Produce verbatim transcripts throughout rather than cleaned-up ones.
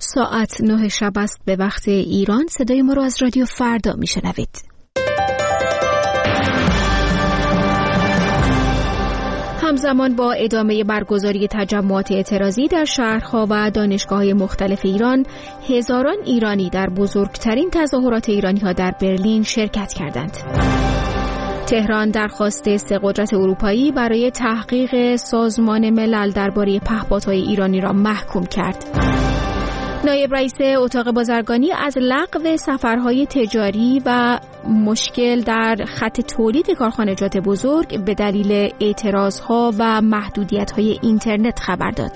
ساعت نه شب است به وقت ایران. صدای ما رو از رادیو فردا میشنوید. همزمان با ادامه برگزاری تجمعات اعتراضی در شهرها و دانشگاه‌های مختلف ایران، هزاران ایرانی در بزرگترین تظاهرات ایرانی‌ها در برلین شرکت کردند. تهران درخواست سه قدرت اروپایی برای تحقیق سازمان ملل درباره پهپادهای ایرانی را محکوم کرد. نایب رئیس اتاق بازرگانی از لغو سفرهای تجاری و مشکل در خط تولید کارخانجات بزرگ به دلیل اعتراضها و محدودیت‌های اینترنت خبر داد.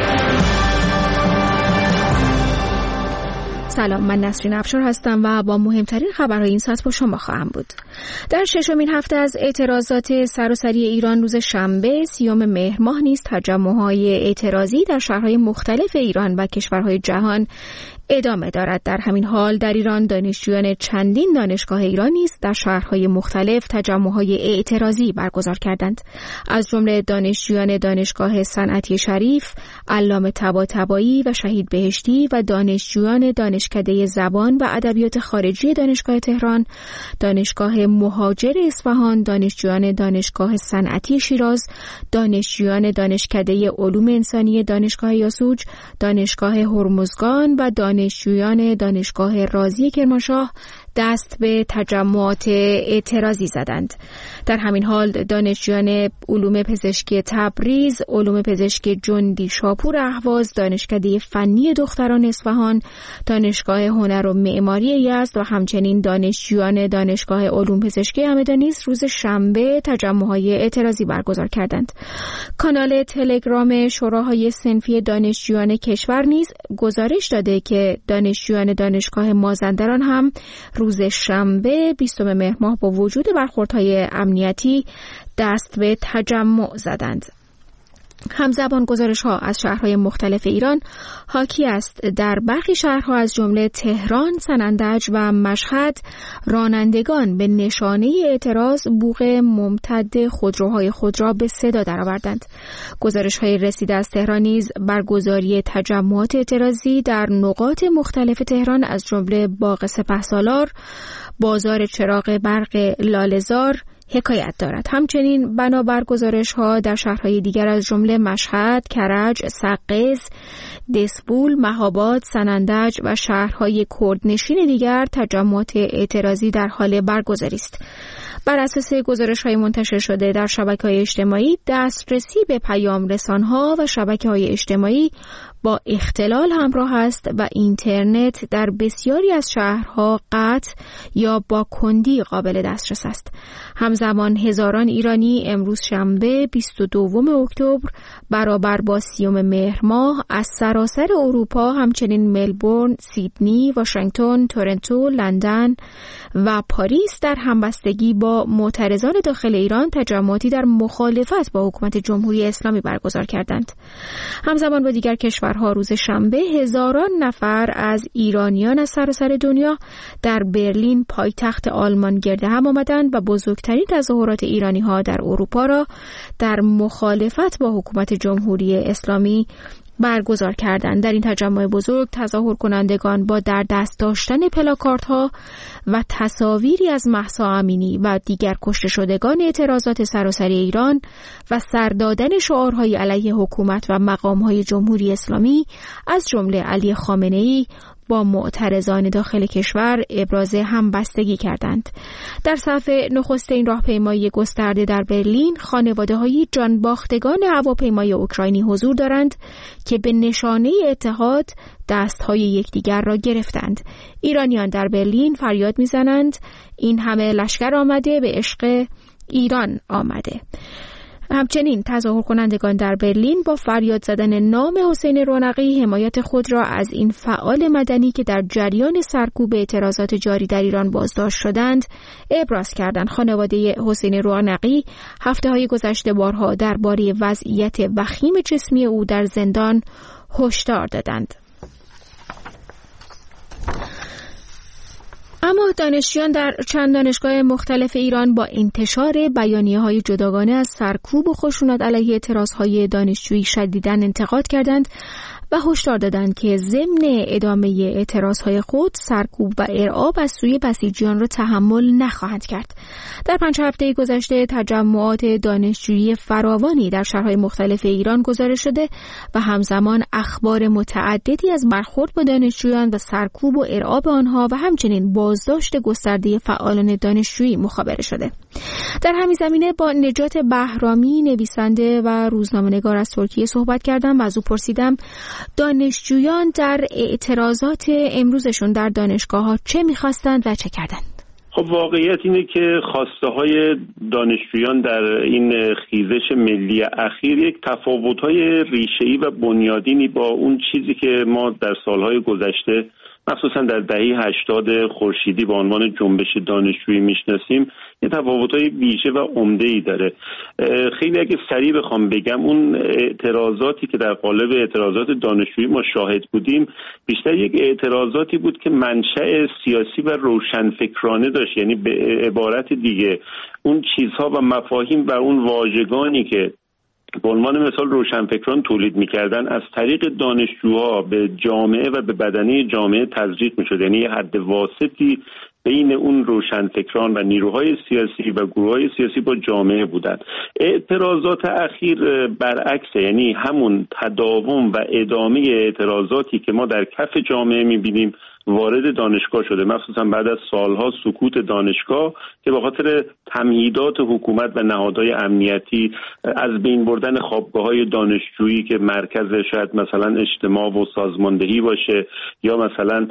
سلام، من نسرین افشار هستم و با مهمترین خبرهای این ساعت با شما خواهم بود. در ششمین هفته از اعتراضات سراسری ایران روز شنبه سیوم مهر ماه نیز تجمع‌های اعتراضی در شهرهای مختلف ایران و کشورهای جهان ادامه دارد. در همین حال در ایران دانشجویان چندین دانشگاه ایران نیز در شهرهای مختلف تجمع‌های اعتراضی برگزار کردند. از جمله دانشجویان دانشگاه صنعتی شریف، علامه طباطبایی و شهید بهشتی و دانشجویان دانشکده زبان و ادبیات خارجی دانشگاه تهران، دانشگاه مهاجر اصفهان، دانشجویان دانشگاه صنعتی شیراز، دانشجویان دانشکده علوم انسانی دانشگاه یاسوج، دانشگاه هرمزگان و دانشجویان دانشگاه رازی کرمانشاه دست به تجمعات اعتراضی زدند. در همین حال دانشجویان علوم پزشکی تبریز، علوم پزشکی جندی شاپور اهواز، دانشکده فنی دختران اصفهان، دانشگاه هنر و معماری یزد و همچنین دانشجویان دانشگاه علوم پزشکی همدان نیز روز شنبه تجمع‌های اعتراضی برگزار کردند. کانال تلگرام شوراهای صنفی دانشجویان کشور نیز گزارش داده که دانشجویان دانشگاه مازندران هم روز شنبه بیستم مهر ماه با وجود برخوردهای امنیتی دست به تجمع زدند. همزمان گزارش‌ها از شهرهای مختلف ایران حاکی است در برخی شهرها از جمله تهران، سنندج و مشهد رانندگان به نشانه اعتراض بوق ممتد خودروهای خود را به صدا درآوردند. گزارش‌های رسیده از تهران نیز برگزاری تجمعات اعتراضی در نقاط مختلف تهران از جمله باغ سپهسالار، بازار چراغ برق لاله‌زار حکایت دارد. همچنین بنابر گزارش‌ها در شهرهای دیگر از جمله مشهد، کرج، سقز، دسپول، مهاباد، سنندج و شهرهای کردنشین دیگر تجمعات اعتراضی در حال برگزاری است. بر اساس گزارش‌های منتشر شده در شبکه‌های اجتماعی، دسترسی به پیام رسان‌ها و شبکه‌های اجتماعی با اختلال همراه است و اینترنت در بسیاری از شهرها قطع یا با کندی قابل دسترس است. همزمان هزاران ایرانی امروز شنبه بیست و دوم اکتبر برابر با سیوم مهر ماه از سراسر اروپا، همچنین ملبورن، سیدنی، واشنگتن، تورنتو، لندن و پاریس در همبستگی با معترضان داخل ایران تجمعاتی در مخالفت با حکومت جمهوری اسلامی برگزار کردند. همزمان با دیگر کشورها روز شنبه هزاران نفر از ایرانیان از سراسر دنیا در برلین پایتخت آلمان گرد هم آمدند و بزرگترین تظاهرات ایرانی‌ها در اروپا را در مخالفت با حکومت جمهوری اسلامی برگزار کردند. در این تجمع بزرگ تظاهر کنندگان با در دست داشتن پلاکاردها و تصاویری از مهسا امینی و دیگر کشته شدگان اعتراضات سراسری ایران و سر دادن شعارهای علیه حکومت و مقامهای جمهوری اسلامی از جمله علی خامنه‌ای با معترضان داخل کشور ابراز همبستگی کردند. در صف نخست این راهپیمایی گسترده در برلین خانواده‌های جانباختگان هواپیمای اوکراینی حضور دارند که به نشانه اتحاد دستهای یکدیگر را گرفتند. ایرانیان در برلین فریاد می‌زنند این همه لشکر آمده، به عشق ایران آمده. همچنین تظاهر کنندگان در برلین با فریاد زدن نام حسین رونقی حمایت خود را از این فعال مدنی که در جریان سرکوب اعتراضات جاری در ایران بازداشت شدند ابراز کردند. خانواده حسین رونقی هفته‌های گذشته بارها درباره وضعیت وخیم جسمی او در زندان هشدار دادند. اما دانشجویان در چند دانشگاه مختلف ایران با انتشار بیانیه‌های جداگانه از سرکوب و خشونت علیه اعتراضهای دانشجویی شدیداً انتقاد کردند و هشدار دادند که ضمن ادامه اعتراضهای خود سرکوب و ارعاب از سوی بسیجیان را تحمل نخواهند کرد. در پنج هفته گذشته تجمعات دانشجویی فراوانی در شهرهای مختلف ایران گزارش شده و همزمان اخبار متعددی از برخورد با دانشجویان و سرکوب و ارعاب آنها و همچنین بازداشت گسترده فعالان دانشجویی مخابره شده. در همین زمینه با نجات بهرامی نویسنده و روزنامه‌نگار از ترکیه صحبت کردم و از او پرسیدم دانشجویان در اعتراضات امروزشون در دانشگاه‌ها چه می‌خواستند و چه کردند؟ خب واقعیت اینه که خواسته های دانشجویان در این خیزش ملی اخیر یک تفاوت‌های ریشه‌ای و بنیادینی با اون چیزی که ما در سالهای گذشته مخصوصا در دهه هشتاد خورشیدی به عنوان جنبش دانشجویی میشناسیم یه تفاوت‌های ویژه و عمده‌ای داره. خیلی اگه سریع بخوام بگم اون اعتراضاتی که در قالب اعتراضات دانشجویی ما شاهد بودیم بیشتر یک اعتراضاتی بود که منشأ سیاسی و روشنفکرانه داشت، یعنی به عبارت دیگه اون چیزها و مفاهیم و اون واژگانی که به عنوان مثال روشنفکران تولید می‌کردن از طریق دانشجوها به جامعه و به بدنه جامعه تزریق می‌شد، یعنی یه حد واسطی بین اون روشنفکران و نیروهای سیاسی و گروه‌های سیاسی با جامعه بودند. اعتراضات اخیر برعکس، یعنی همون تداوم و ادامه اعتراضاتی که ما در کف جامعه می‌بینیم وارد دانشگاه شده، مخصوصا بعد از سالها سکوت دانشگاه که به خاطر تمهیدات حکومت و نهادهای امنیتی از بین بردن خوابگاه‌های دانشجویی که مرکز شاید مثلا اجتماع و سازماندهی باشه یا مثلا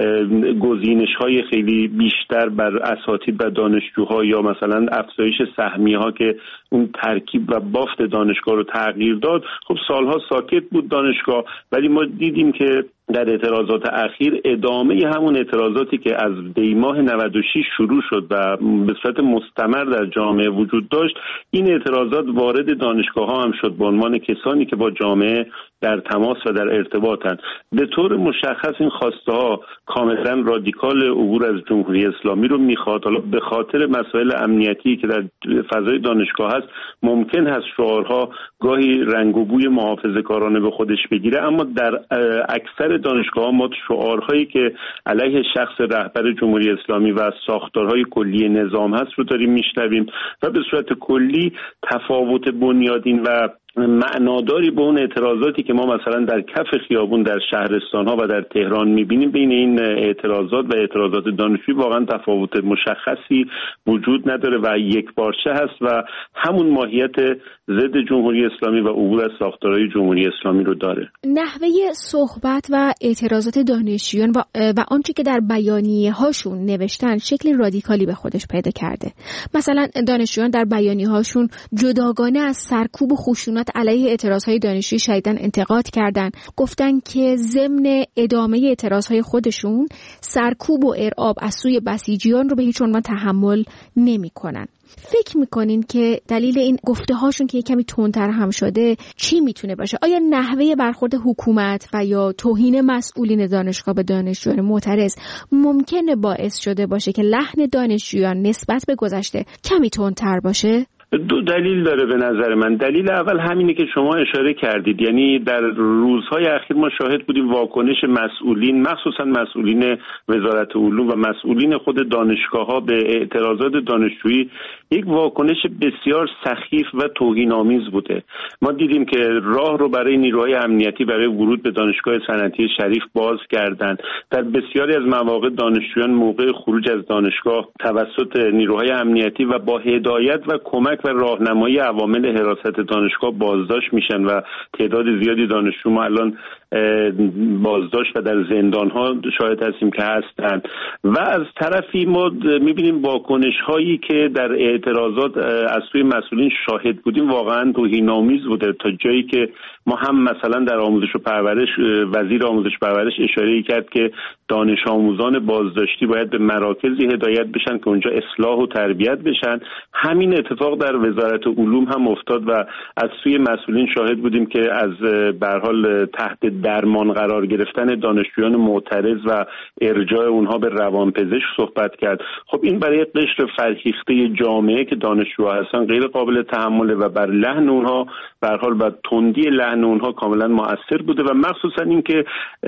گزینش‌های خیلی بیشتر بر اساتید و دانشجوها یا مثلا افزایش سهمیه‌ها که اون ترکیب و بافت دانشگاه رو تغییر داد. خب سالها ساکت بود دانشگاه، ولی ما دیدیم که در اعتراضات اخیر ادامه همون اعتراضاتی که از دیماه نود و شش شروع شد و به صورت مستمر در جامعه وجود داشت، این اعتراضات وارد دانشگاه ها هم شد به عنوان کسانی که با جامعه در تماس و در ارتباطند. به طور مشخص این خواسته ها کاملا رادیکال عبور از جمهوری اسلامی رو میخواد. حالا به خاطر مسائل امنیتی که در فضای دانشگاه هست ممکن هست شعارها گاهی رنگ و بوی محافظه‌کارانه به خودش بگیره، اما در اکثر دانشگاه ها ما شعارهایی که علیه شخص رهبر جمهوری اسلامی و ساختارهای کلی نظام هست رو داریم میشنویم و به صورت کلی تفاوت بنیادین و معناداری به اون اعتراضاتی که ما مثلا در کف خیابون در شهرستان ها و در تهران میبینیم بین این اعتراضات و اعتراضات دانشجویی واقعا تفاوت مشخصی وجود نداره و یک پارچه هست و همون ماهیت ضد جمهوری اسلامی و عبور از ساختارهای جمهوری اسلامی رو داره. نحوه صحبت و اعتراضات دانشجویان و, و آنچه که در بیانیه هاشون نوشتن شکل رادیکالی به خودش پیدا کرده. مثلا دانشجویان در بیانیه هاشون جداگانه از سرکوب و خشونت علیه اعتراضهای دانشجویی شدیداً انتقاد کردند. گفتن که ضمن ادامه اعتراضهای خودشون سرکوب و ارعاب از سوی بسیجیان رو به هیچ عنوان تحمل نمی‌کنن. فکر میکنین که دلیل این گفته هاشون که کمی تندتر هم شده چی میتونه باشه؟ آیا نحوه برخورد حکومت و یا توهین مسئولین دانشگاه به دانشجویان معترض ممکنه باعث شده باشه که لحن دانشجویان نسبت به گذشته کمی تندتر باشه؟ دو دلیل داره به نظر من. دلیل اول همینه که شما اشاره کردید، یعنی در روزهای اخیر ما شاهد بودیم واکنش مسئولین، مخصوصا مسئولین وزارت علوم و مسئولین خود دانشگاه‌ها به اعتراضات دانشجویی یک واکنش بسیار سخیف و توهین‌آمیز بوده. ما دیدیم که راه رو برای نیروهای امنیتی برای ورود به دانشگاه صنعتی شریف باز کردند. در بسیاری از مواقع دانشجویان موقع خروج از دانشگاه توسط نیروهای امنیتی و با هدایت و کمک و راهنمایی عوامل حراست دانشگاه بازداشت میشن و تعداد زیادی دانشجو ما الان بازداشت و در زندان‌ها شاهد هستیم که هستند. و از طرفی ما می‌بینیم واکنش هایی که در اعتراضات از سوی مسئولین شاهد بودیم واقعا توهین‌آمیز بوده، تا جایی که ما هم مثلا در آموزش و پرورش وزیر آموزش و پرورش اشاره کرد که دانش آموزان بازداشتی باید به مراکزی هدایت بشن که اونجا اصلاح و تربیت بشن. همین اتفاق در وزارت علوم هم افتاد و از سوی مسئولین شاهد بودیم که از به هر حال تحت درمان قرار گرفتن دانشجویان معترض و ارجاع اونها به روانپزشک صحبت کرد. خب این برای قشر فرهیخته جامعه که دانشجوها هستن غیر قابل تحمله و بر لحن اونها به هر حال بر تندی لحن اونها کاملا مؤثر بوده و مخصوصا اینکه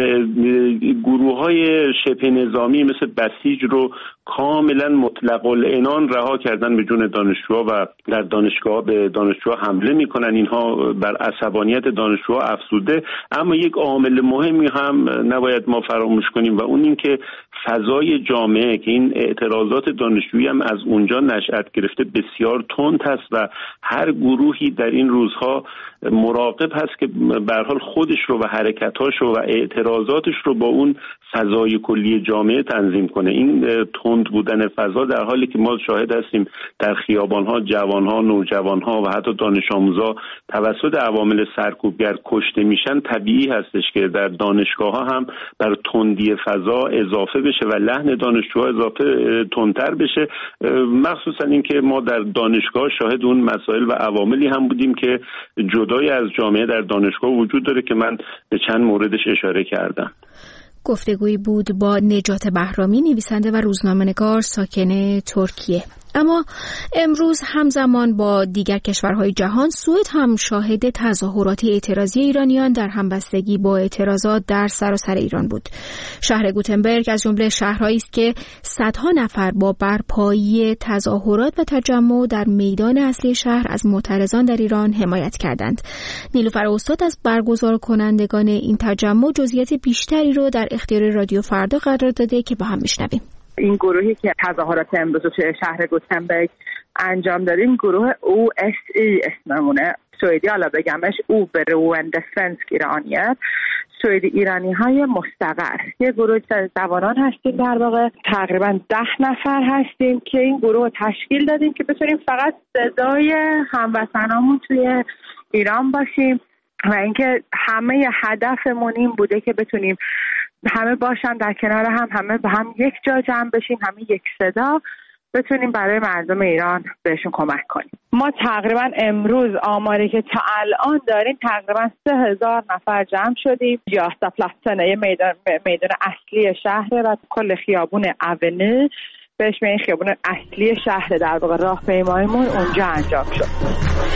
گروه‌های شبه نظامی مثل بسیج رو کاملا مطلق العنان رها کردن به جون دانشجوها و در دانشگاه به دانشجوها حمله میکنن. اینها بر عصبانیت دانشجوها افزوده. اما یک عامل مهمی هم نباید ما فراموش کنیم و اون این که فضای جامعه که این اعتراضات دانشجویی هم از اونجا نشأت گرفته بسیار تند هست و هر گروهی در این روزها مراقب هست که به هر حال خودش رو و حرکتاش رو و اعتراضاتش رو با اون فضای کلی جامعه تنظیم کنه. این تند بودن فضا در حالی که ما شاهد هستیم در خیابان‌ها جوان‌ها، نوجوان‌ها و حتی دانش آموزا توسط عوامل سرکوبگر کشته میشن، طبیعی هستش که در دانشگاه‌ها هم بر تندی فضا اضافه بشه و لحن دانشجوها اضافه تندتر بشه. مخصوصا اینکه ما در دانشگاه شاهد اون مسائل و عواملی هم بودیم که جدای از جامعه در دانشگاه وجود داره که من به چند موردش اشاره کردم. گفتگویی بود با نجات بهرامی، نویسنده و روزنامه‌نگار ساکن ترکیه. اما امروز همزمان با دیگر کشورهای جهان، سوئد هم شاهد تظاهرات اعتراضی ایرانیان در همبستگی با اعتراضات در سراسر ایران بود. شهر گوتنبرگ از جمله شهرهایی است که صدها نفر با برپایی تظاهرات و تجمع در میدان اصلی شهر از معترضان در ایران حمایت کردند. نیلوفر استاد از برگزار کنندگان این تجمع جزئیات بیشتری رو در اختیار رادیو فردا قرار داده که با هم میشنویم. این گروهی که تظاهرات امروز توی شهر گوتنبرگ انجام داد، این گروه او اس ای اسممونه، سوئدی حالا بگمش او بروند سنسک ایرانیت، سوئدی ایرانی های مستقر. یه گروه جوانان هستیم، در واقع تقریبا ده نفر هستیم که این گروه تشکیل دادیم که بتونیم فقط صدای هموطنامون توی ایران باشیم و اینکه همه هدفمون این بوده که بتونیم همه باشن در کنار هم، همه به هم یک جا جمع بشیم، همه یک صدا بتونیم برای مردم ایران بهشون کمک کنیم. ما تقریبا امروز آماری که تا الان داریم تقریبا سه هزار نفر جمع شدیم. یاستا پلاتسن یه میدان میدان اصلی شهر و کل خیابون اونی بهش میگن خیابون اصلی شهر، در واقع راهپیماییمون اونجا انجام شد.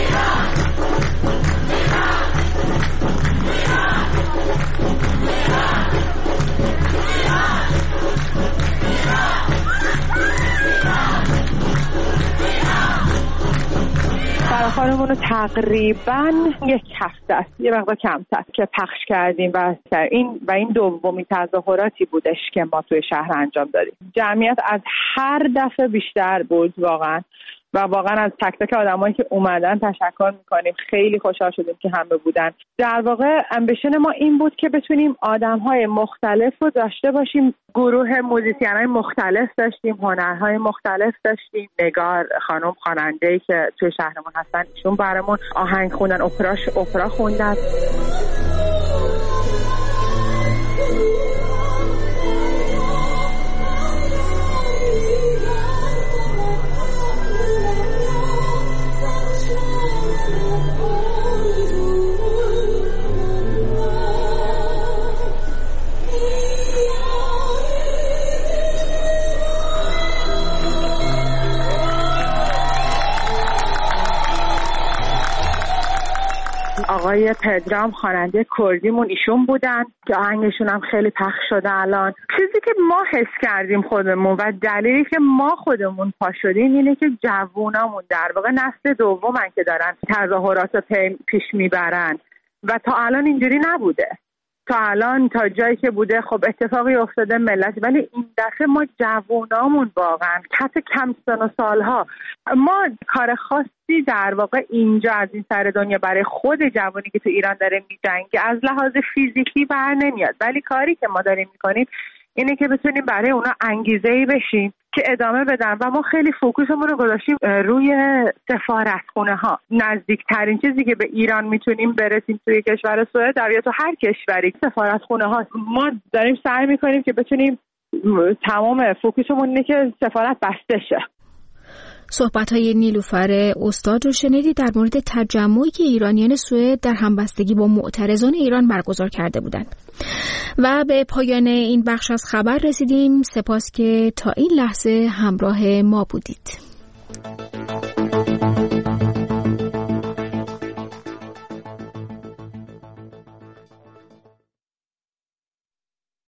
فراخوانمون رو تقریبا یک هفته است، یه مقدار کمتر که پخش کردیم و این و این دومین تظاهراتی بودش که ما توی شهر انجام دادیم. جمعیت از هر دفعه بیشتر بود واقعا و واقعا از تک تک آدمایی که اومدن تشکر میکنیم. خیلی خوشحال شدیم که همه بودن. در واقع امبیشن ما این بود که بتونیم آدمهای مختلف رو داشته باشیم. گروه موزیسین‌های مختلف داشتیم، هنرهای مختلف داشتیم. نگار خانم خواننده‌ای که توی شهرمون هستن، ایشون برامون آهنگ خوندن، اپراش اپرا خوندن. آقای پدرام خواننده کردیمون ایشون بودن که آهنگشون هم خیلی پخش شده الان. چیزی که ما حس کردیم خودمون و دلیلی که ما خودمون پا شدیم اینه که جوونامون در واقع نسل دومن که دارن تظاهرات پیش میبرن و تا الان اینجوری نبوده. تا الان تا جایی که بوده خب اتفاقی افتاده ملت، ولی این دفعه ما جوونامون واقعا کت کم سن و سالها، ما کار خاصی در واقع اینجا از این سر دنیا برای خود جوانی که تو ایران داره میجنگه از لحاظ فیزیکی بر نمیاد، ولی کاری که ما داریم میکنیم اینه که بتونیم برای اونا انگیزه‌ای بشیم که ادامه بدن و ما خیلی فوکوسمون رو گذاشتیم روی سفارتخونه ها. نزدیکترین چیزی که به ایران میتونیم برسیم توی کشور سوئد یا تو هر کشوری سفارتخونه ها. ما داریم سعی میکنیم که بتونیم تمام فوکوسمون اینه که سفارت بسته شه. صحبت‌های نیلوفر استاد رو شنیدید در مورد تجمعی که ایرانیان سوئد در همبستگی با معترضان ایران برگزار کرده بودند. و به پایان این بخش از خبر رسیدیم. سپاس که تا این لحظه همراه ما بودید.